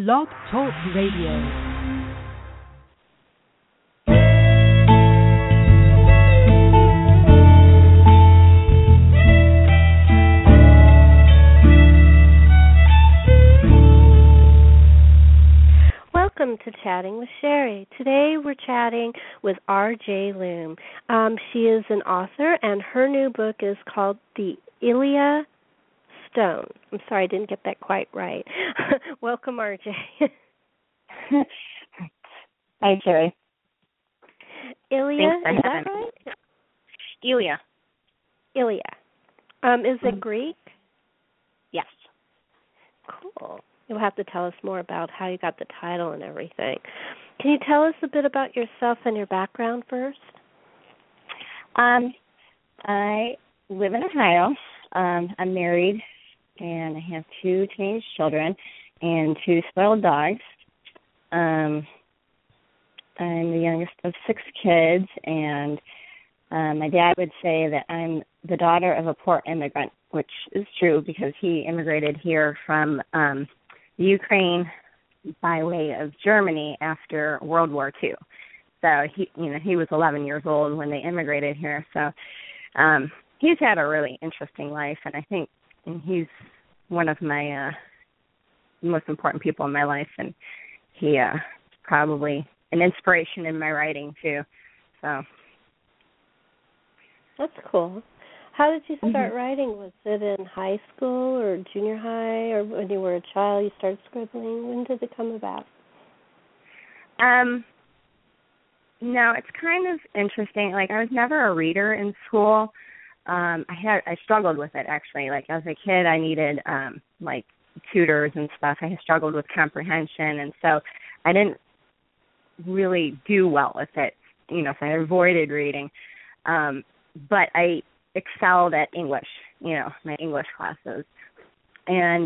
Blog Talk Radio. Welcome to Chatting with Sherry. Today we're chatting with R.J. Loom. She is an author, and her new book is called The Ilia Stone. I'm sorry, I didn't get that quite right. Welcome, R.J. Hi, Sherry. Ilia, is that right? Ilia. Is it Greek? Yes. Cool. You'll have to tell us more about how you got the title and everything. Can you tell us a bit about yourself and your background first? I live in Ohio. I'm married, and I have 2 teenage children and 2 spoiled dogs. I'm the youngest of 6 kids, and my dad would say that I'm the daughter of a poor immigrant, which is true because he immigrated here from Ukraine by way of Germany after World War II. So he was 11 years old when they immigrated here. So he's had a really interesting life, and I think he's one of my most important people in my life, and he probably an inspiration in my writing too. So that's cool. How did you start writing? Was it in high school or junior high, or when you were a child you started scribbling? When did it come about? No, it's kind of interesting. Like, I was never a reader in school. I struggled with it, actually. Like, as a kid, I needed like tutors and stuff. I struggled with comprehension, and so I didn't really do well with it. So I avoided reading. But I excelled at English, my English classes. And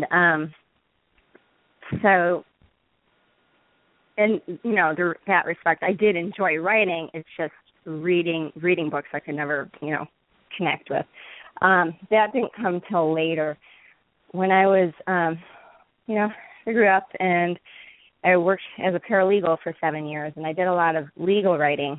so in, that respect, I did enjoy writing. It's just reading books I could never, connect with. That didn't come till later. When I was, I grew up and I worked as a paralegal for 7 years, and I did a lot of legal writing,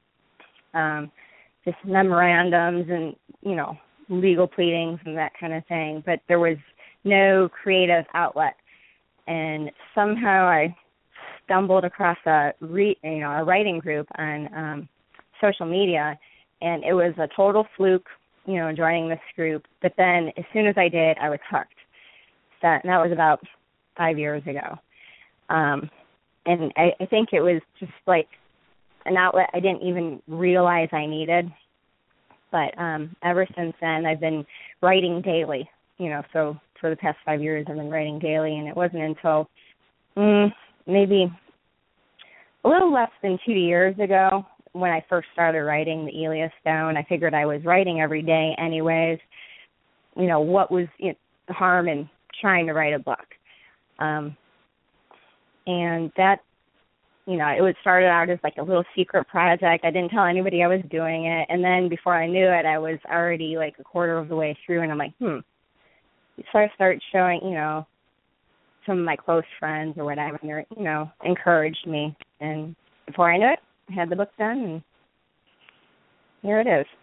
just memorandums and, legal pleadings and that kind of thing. But there was no creative outlet. And somehow I stumbled across a writing group on social media, and it was a total fluke, joining this group. But then as soon as I did, I was hooked. And that was about 5 years ago. And I think it was just like an outlet I didn't even realize I needed. But ever since then, I've been writing daily, so for the past 5 years, I've been writing daily, and it wasn't until maybe a little less than 2 years ago when I first started writing the Ilia Stone. I figured I was writing every day anyways. What was the harm in trying to write a book? And that, it started out as like a little secret project. I didn't tell anybody I was doing it. And then before I knew it, I was already like a quarter of the way through, and I'm like, So I started showing, some of my close friends or whatever, and they, encouraged me. And before I knew it, I had the book done, and here it is.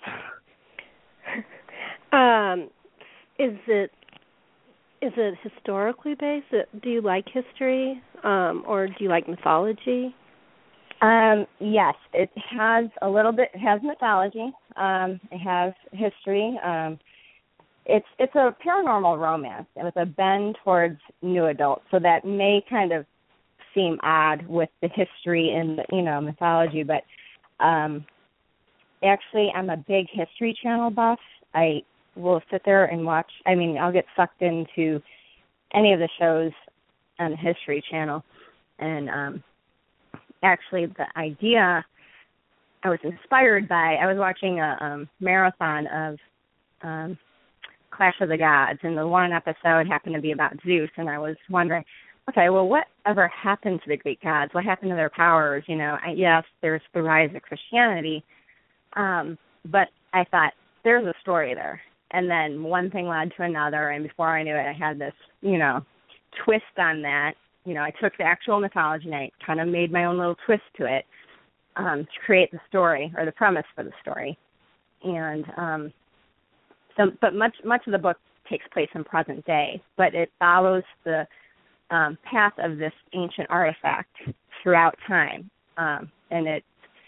Is it historically based? Do you like history, or do you like mythology? Yes, it has a little bit. It has mythology. It has history. It's a paranormal romance with a bend towards new adult, so that may kind of seem odd with the history and the, mythology. But actually, I'm a big History Channel buff. I will sit there and watch. I'll get sucked into any of the shows on the History Channel. And actually, the idea I was inspired by, I was watching a marathon of Clash of the Gods, and the one episode happened to be about Zeus, and I was wondering, okay, well, whatever happened to the Greek gods? What happened to their powers? Yes, there's the rise of Christianity, but I thought, there's a story there. And then one thing led to another, and before I knew it, I had this, twist on that. I took the actual mythology and I kind of made my own little twist to it to create the story or the premise for the story. And but much of the book takes place in present day, but it follows the path of this ancient artifact throughout time. And it,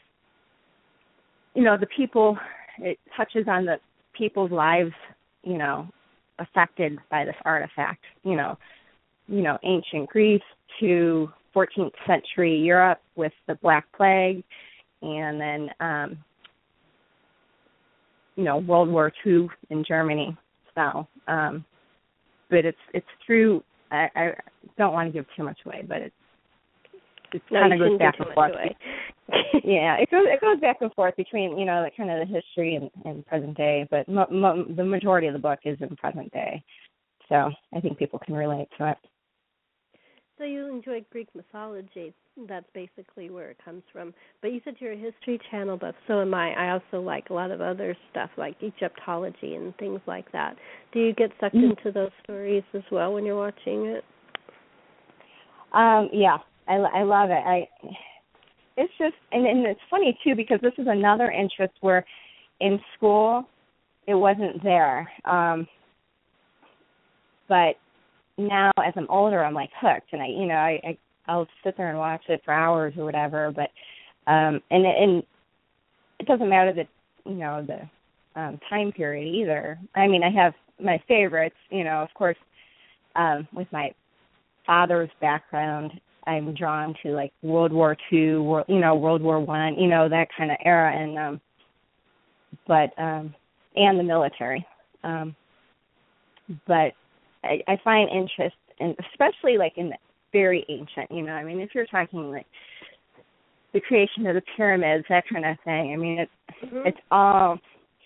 the people, it touches on the people's lives, affected by this artifact, ancient Greece to 14th century Europe with the Black Plague, and then, World War II in Germany. So, but it's through, I don't want to give too much away, but it kind of goes back and forth. Yeah, it goes back and forth between, kind of the history and present day, but the majority of the book is in present day. So I think people can relate to it. So you enjoy Greek mythology. That's basically where it comes from. But you said you're a History Channel buff. So am I. I also like a lot of other stuff like Egyptology and things like that. Do you get sucked into those stories as well when you're watching it? Yeah, I love it. It's just, and it's funny too, because this is another interest where in school it wasn't there. But now as I'm older, I'm like hooked, and I'll sit there and watch it for hours or whatever. But and it doesn't matter the time period either. I mean, I have my favorites, of course, with my father's background, I'm drawn to like World War II, World War I, that kind of era, and and the military. But I find interest in, especially like in the very ancient, if you're talking like the creation of the pyramids, that kind of thing. It's all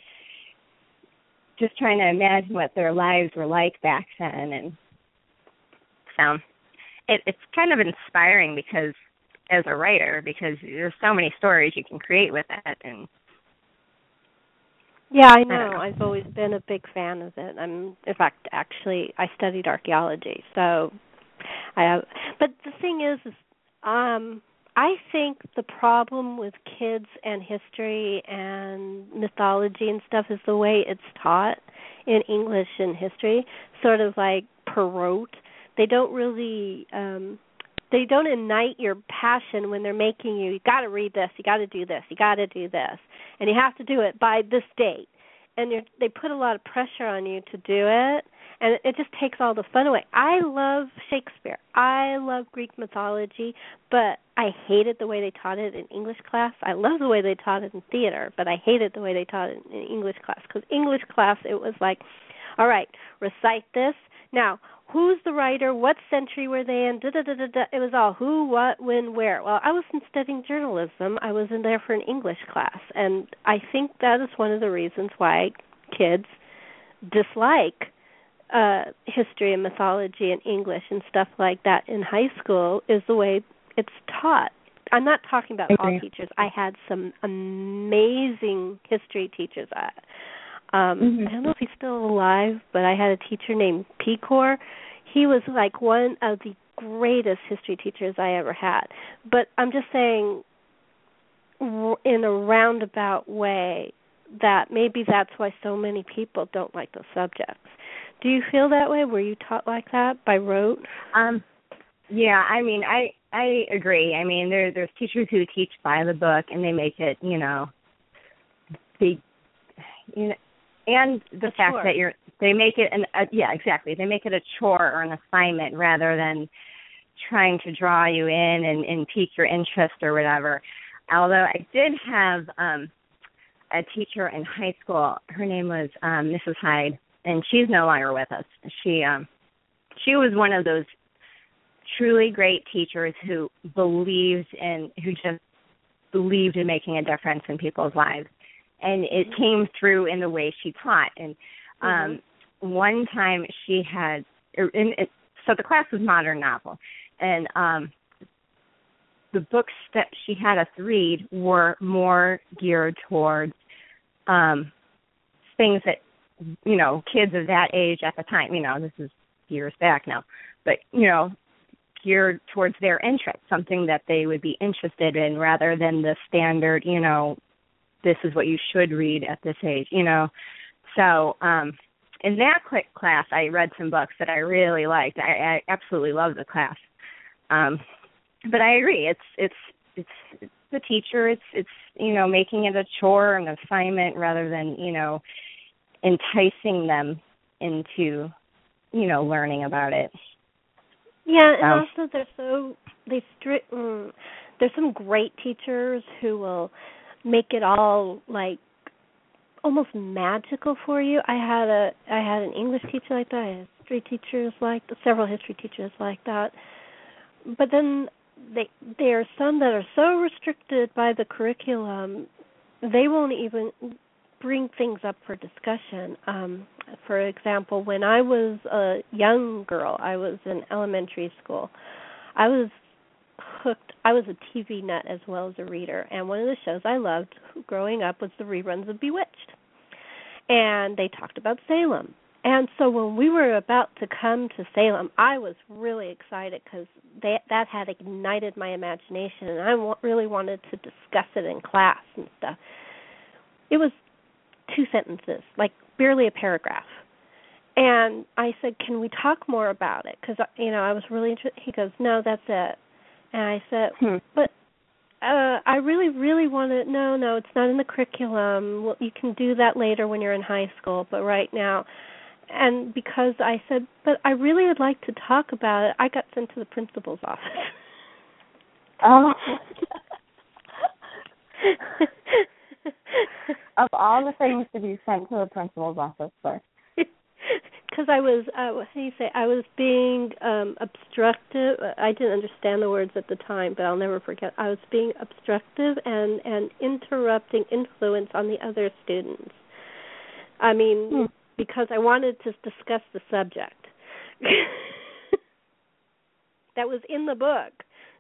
just trying to imagine what their lives were like back then, and so it's kind of inspiring because as a writer, because there's so many stories you can create with it. And yeah, I know. I've always been a big fan of it. In fact, actually, I studied archaeology, so I have. But the thing is I think the problem with kids and history and mythology and stuff is the way it's taught in English and history, sort of like per rote. They don't really. They don't ignite your passion when they're making you got to read this, you got to do this, you got to do this, and you have to do it by this date. And they put a lot of pressure on you to do it, and it just takes all the fun away. I love Shakespeare. I love Greek mythology, but I hated the way they taught it in English class. I love the way they taught it in theater, but I hated the way they taught it in English class, because English class, it was like, all right, recite this. Now, who's the writer? What century were they in? Da-da-da-da-da. It was all who, what, when, where. Well, I wasn't studying journalism. I was in there for an English class. And I think that is one of the reasons why kids dislike history and mythology and English and stuff like that in high school, is the way it's taught. I'm not talking about all teachers. I had some amazing history teachers. I don't know if he's still alive, but I had a teacher named Pecor. He was like one of the greatest history teachers I ever had. But I'm just saying, in a roundabout way, that maybe that's why so many people don't like those subjects. Do you feel that way? Were you taught like that by rote? Yeah, I agree. There's teachers who teach by the book, and they make it, and the fact that they make it exactly. They make it a chore or an assignment rather than trying to draw you in and pique your interest or whatever. Although I did have a teacher in high school. Her name was Mrs. Hyde, and she's no longer with us. She was one of those truly great teachers who just believed in making a difference in people's lives. And it came through in the way she taught. And one time she had, so the class was modern novel, and the books that she had us read were more geared towards things that, kids of that age at the time, this is years back now, but, geared towards their interest, something that they would be interested in rather than the standard, this is what you should read at this age, So in that class, I read some books that I really liked. I absolutely loved the class. But I agree, it's the teacher, it's making it a chore, an assignment rather than, enticing them into, learning about it. Yeah, and also there's some great teachers who will make it all like almost magical for you. I had an English teacher like that. I had several history teachers like that. But then there are some that are so restricted by the curriculum, they won't even bring things up for discussion. For example, when I was a young girl, I was in elementary school, I was hooked. I was a TV nut as well as a reader, and one of the shows I loved growing up was the reruns of Bewitched. And they talked about Salem. And so when we were about to come to Salem, I was really excited because that had ignited my imagination, and I really wanted to discuss it in class and stuff. It was 2 sentences, like barely a paragraph. And I said, can we talk more about it? Because, I was really interested. He goes, no, that's it. And I said, but I really, really want to, no, it's not in the curriculum. Well, you can do that later when you're in high school, but right now. And because I said, but I really would like to talk about it, I got sent to the principal's office. Oh. Of all the things to be sent to the principal's office for. Because I was, I was being obstructive. I didn't understand the words at the time, but I'll never forget. I was being obstructive and interrupting influence on the other students. I mean, because I wanted to discuss the subject. That was in the book.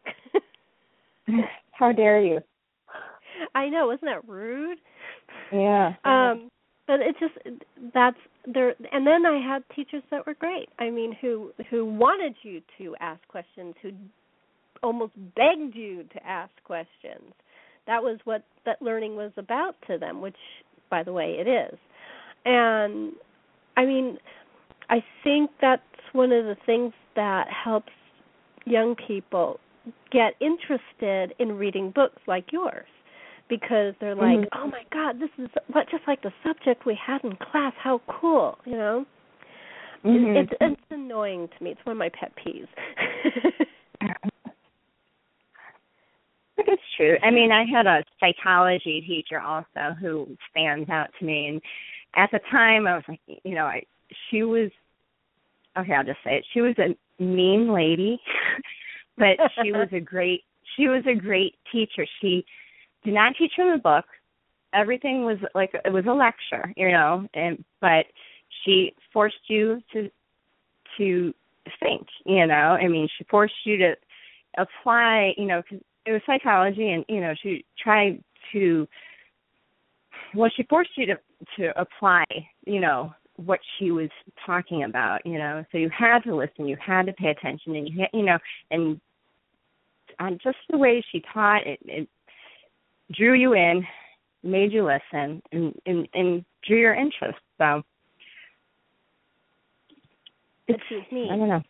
How dare you? I know, isn't that rude? Yeah. But it's just that's there. And then I had teachers that were great. I mean, who wanted you to ask questions, who almost begged you to ask questions. That was what that learning was about to them, which, by the way, it is. And I mean, I think that's one of the things that helps young people get interested in reading books like yours. Because they're like, oh my God, this is just like the subject we had in class. How cool, It's annoying to me. It's one of my pet peeves. It's true. I mean, I had a psychology teacher also who stands out to me, and at the time I was like, she was, okay, I'll just say it. She was a mean lady, but she was a great teacher. She did not teach from the book. Everything was like it was a lecture, but she forced you to think, I mean, she forced you to apply, because it was psychology, and she tried to. Well, she forced you to apply, what she was talking about, So you had to listen, you had to pay attention, and and just the way she taught it drew you in, made you listen, and drew your interest. So, but she was mean. I don't know.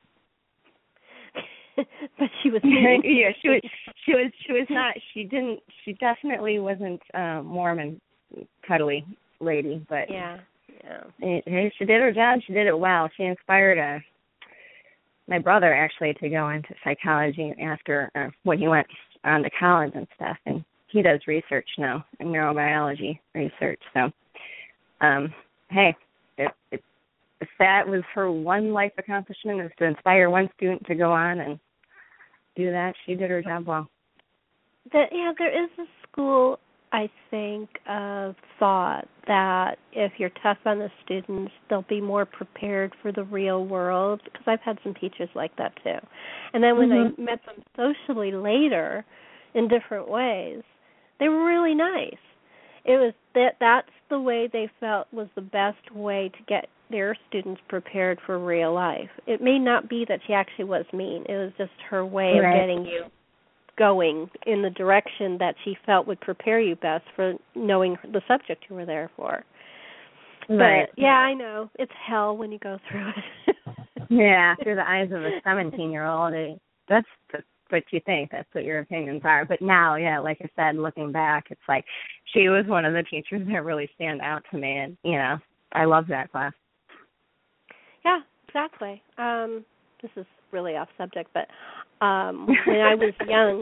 But she was mean. Yeah, she was not. She definitely wasn't warm and cuddly lady. But yeah. Hey, she did her job. She did it well. She inspired my brother actually to go into psychology after when he went on to college and stuff, and he does research now, neurobiology research. So, hey, if that was her one life accomplishment, is to inspire one student to go on and do that, she did her job well. There is a school, I think, of thought that if you're tough on the students, they'll be more prepared for the real world, because I've had some teachers like that too. And then when I met them socially later in different ways, they were really nice. It was that's the way they felt was the best way to get their students prepared for real life. It may not be that she actually was mean. It was just her way of getting you going in the direction that she felt would prepare you best for knowing the subject you were there for. Right. But, yeah, I know. It's hell when you go through it. Yeah, through the eyes of a 17-year-old. That's what you think. That's what your opinions are. But now, yeah, like I said, looking back, it's like she was one of the teachers that really stand out to me. And, I love that class. Yeah, exactly. This is really off subject, but when I was young,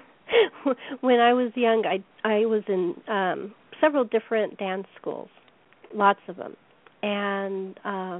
I was in several different dance schools, lots of them, and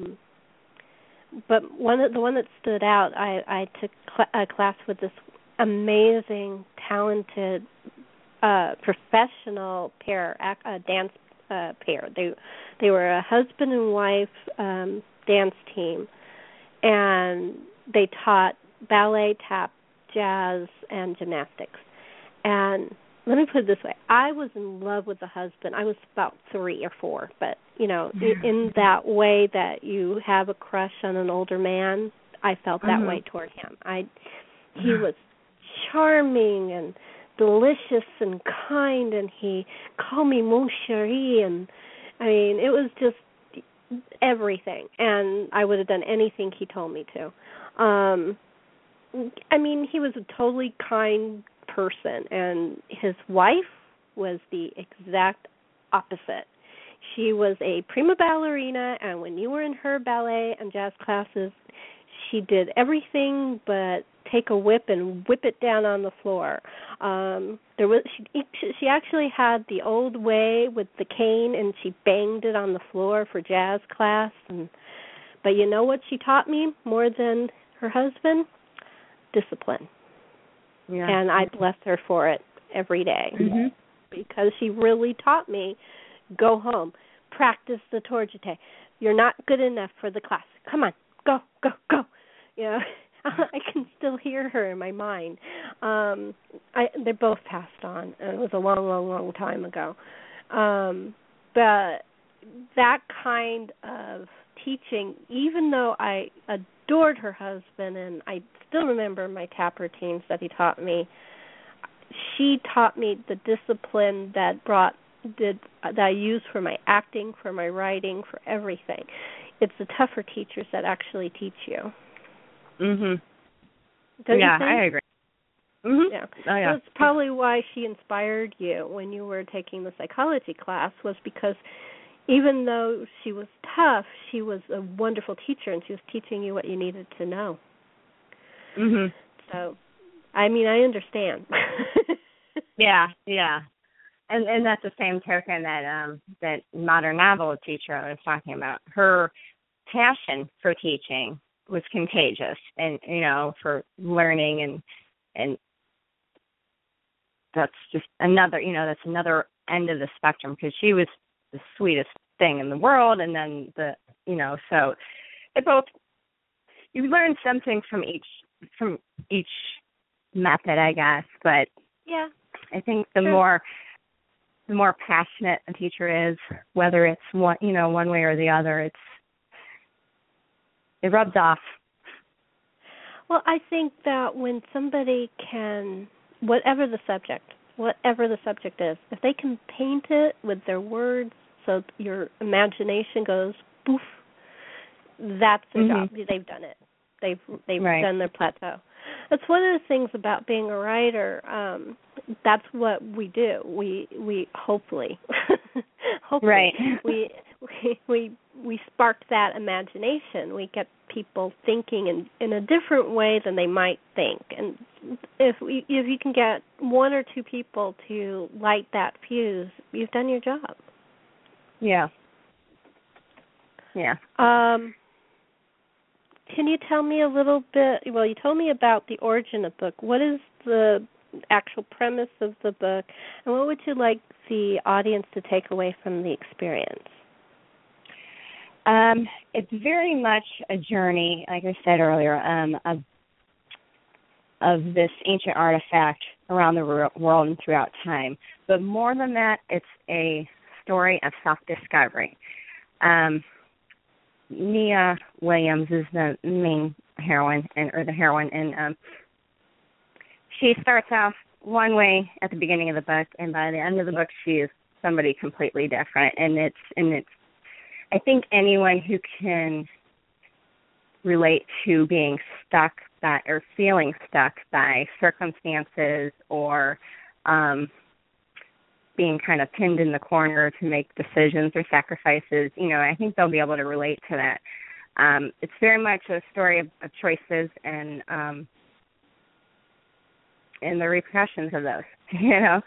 but the one that stood out, I took a class with this amazing, talented, professional dance pair. They were a husband and wife dance team, and they taught ballet, tap, jazz, and gymnastics. And let me put it this way. I was in love with the husband. I was about 3 or 4, but, in that way that you have a crush on an older man, I felt that way toward him. He was charming and delicious and kind, and he called me mon chéri, and, it was just everything, and I would have done anything he told me to. He was a totally kind person, and his wife was the exact opposite. She was a prima ballerina, and when you were in her ballet and jazz classes, she did everything but take a whip and whip it down on the floor. She actually had the old way with the cane, and she banged it on the floor for jazz class. But you know what she taught me more than her husband? Discipline. Yeah. And I bless her for it every day because she really taught me, go home, practice the torgite. You're not good enough for the class. Come on, go, go, go. I can still hear her in my mind. They both passed on, and it was a long, long, long time ago. But that kind of teaching, even though I adored her husband, and I still remember my tap routines that he taught me, she taught me the discipline that I use for my acting, for my writing, for everything. It's the tougher teachers that actually teach you. Mhm. Don't you think? I agree. Mhm. Yeah. Oh, yeah. That's probably why she inspired you when you were taking the psychology class, was because even though she was tough, she was a wonderful teacher, and she was teaching you what you needed to know. Mhm. So, I understand. Yeah. And that's the same token that modern novel teacher I was talking about. Her passion for teaching was contagious, and for learning, and that's just another end of the spectrum, because she was the sweetest thing in the world, and then so it both, you learn something from each method, I guess, but yeah, I think the more passionate a teacher is, whether it's one way or the other, it rubs off. Well, I think that when somebody can, whatever the subject is, if they can paint it with their words so your imagination goes poof, that's their job. They've done it. They've done their plateau. That's one of the things about being a writer. That's what we do. We hopefully we spark that imagination. We get people thinking in a different way than they might think. And if you can get 1 or 2 people to light that fuse, you've done your job. Yeah. Yeah. Can you tell me a little bit? Well, you told me about the origin of the book. What is the actual premise of the book, and what would you like the audience to take away from the experience? It's very much a journey, like I said earlier, of this ancient artifact around the world and throughout time. But more than that, it's a story of self-discovery. Nia Williams is the main heroine, and she starts off one way at the beginning of the book, and by the end of the book, she is somebody completely different. And it's I think anyone who can relate to being stuck by or feeling stuck by circumstances or being kind of pinned in the corner to make decisions or sacrifices, I think they'll be able to relate to that. It's very much a story of choices and the repercussions of those,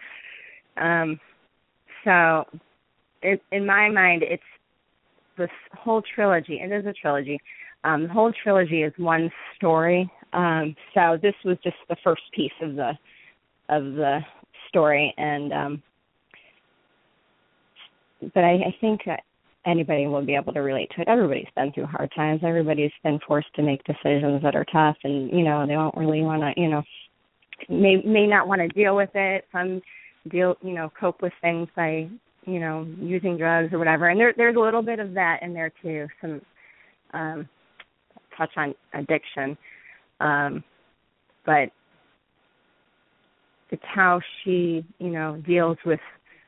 So in my mind, it's this whole trilogy. It is a trilogy. The whole trilogy is one story. So this was just the first piece of the story, and but I think that anybody will be able to relate to it. Everybody's been through hard times. Everybody's been forced to make decisions that are tough, and they don't really want to, may not want to deal with it. Some cope with things by using drugs or whatever. And there's a little bit of that in there too. Some touch on addiction, but it's how she deals with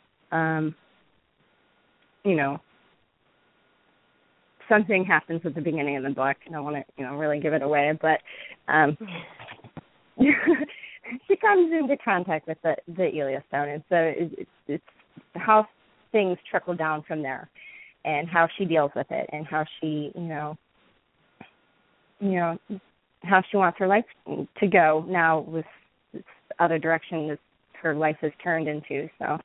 something happens at the beginning of the book. I don't want to, really give it away, but she comes into contact with the Elia Stone, and so it's how things trickle down from there, and how she deals with it, and how she, how she wants her life to go now with this other direction that her life has turned into. So,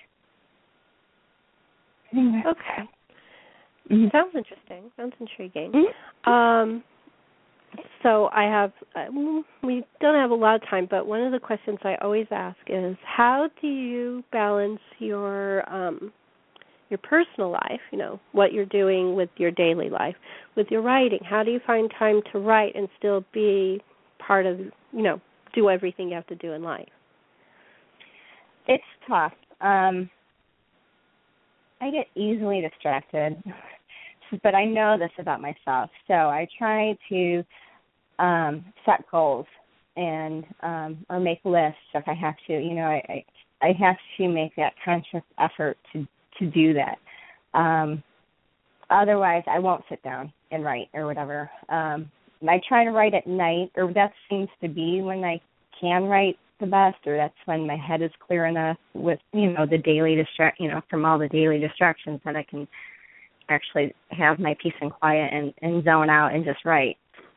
okay. Mm-hmm. Sounds interesting. Sounds intriguing. Mm-hmm. So I have, we don't have a lot of time, but one of the questions I always ask is, how do you balance your personal life, what you're doing with your daily life, with your writing? How do you find time to write and still be part of, do everything you have to do in life? It's tough. I get easily distracted, but I know this about myself. So I try to set goals and or make lists if I have to. I have to make that conscious effort to do that. Otherwise, I won't sit down and write or whatever. I try to write at night, or that seems to be when I can write the best, or that's when my head is clear enough with the daily from all the daily distractions, that I can actually have my peace and quiet and zone out and just write.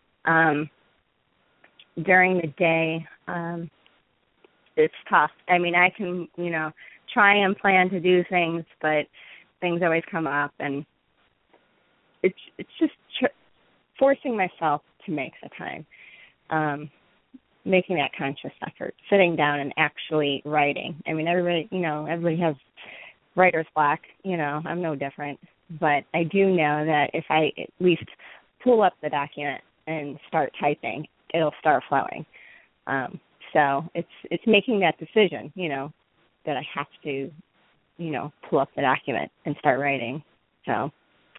During the day, it's tough. I mean, I can try and plan to do things, but things always come up, and it's just forcing myself to make the time. Making that conscious effort, sitting down and actually writing. I mean, everybody has writer's block. I'm no different. But I do know that if I at least pull up the document and start typing, it'll start flowing. So it's making that decision, that I have to, pull up the document and start writing. So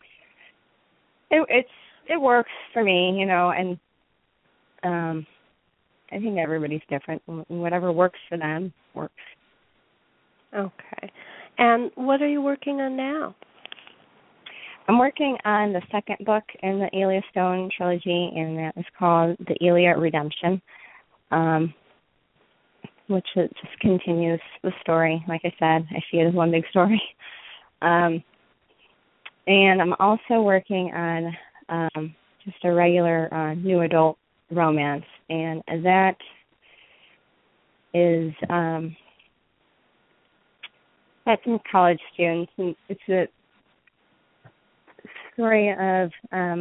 it works for me, and I think everybody's different. Whatever works for them works. Okay. And what are you working on now? I'm working on the second book in the Elia Stone trilogy, and that is called The Elia Redemption, which just continues the story. Like I said, I see it as one big story. And I'm also working on just a regular new adult romance, and that is that's in college students, and it's a story of a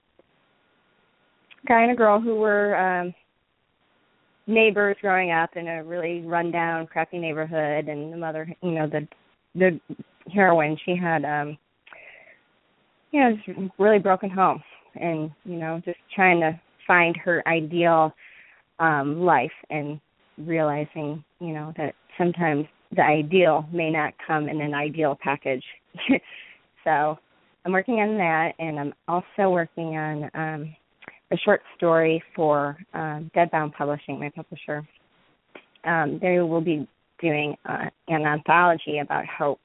guy and a girl who were neighbors growing up in a really rundown, crappy neighborhood, and the mother, the heroine, she had just a really broken home, and just trying to find her ideal life, and realizing, that sometimes the ideal may not come in an ideal package. So I'm working on that, and I'm also working on a short story for Deadbound Publishing, my publisher. They will be doing an anthology about hope.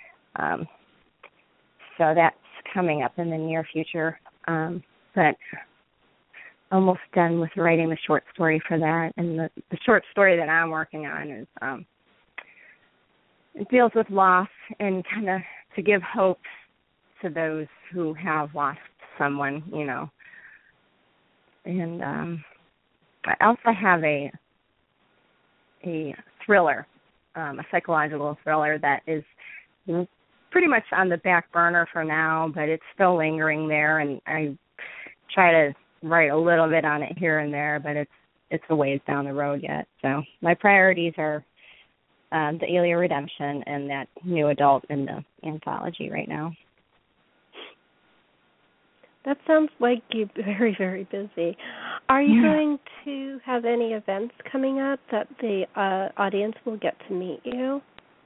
So that's coming up in the near future. But almost done with writing the short story for that. And the short story that I'm working on is it deals with loss and kind of to give hope to those who have lost someone, you know. And I also have a thriller, a psychological thriller that is pretty much on the back burner for now, but it's still lingering there, and I try to write a little bit on it here and there, but it's a ways down the road yet. So my priorities are the Elia Redemption and that new adult in the anthology right now. That sounds like you're very, very busy. Are you going to have any events coming up that the audience will get to meet you?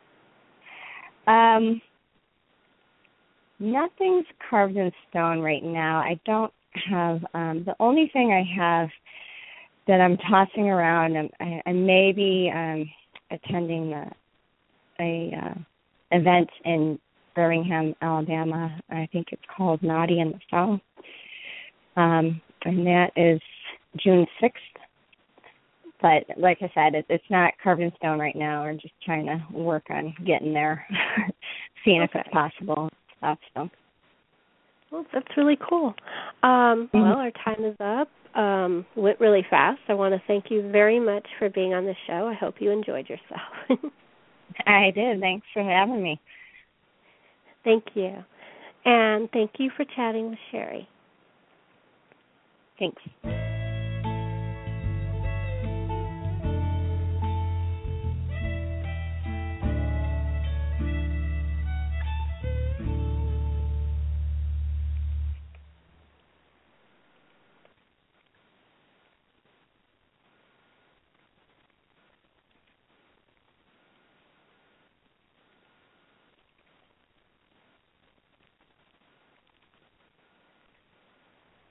Nothing's carved in stone right now. I don't have, the only thing I have that I'm tossing around, I may be attending a event in Birmingham, Alabama. I think it's called Naughty in the South. And that is June 6th. But like I said, it's not carved in stone right now. We're just trying to work on getting there, seeing if it's possible. So. Well, that's really cool. Well, our time is up. Went really fast. I want to thank you very much for being on the show. I hope you enjoyed yourself. I did. Thanks for having me. Thank you. And thank you for chatting with Sherry. Thanks.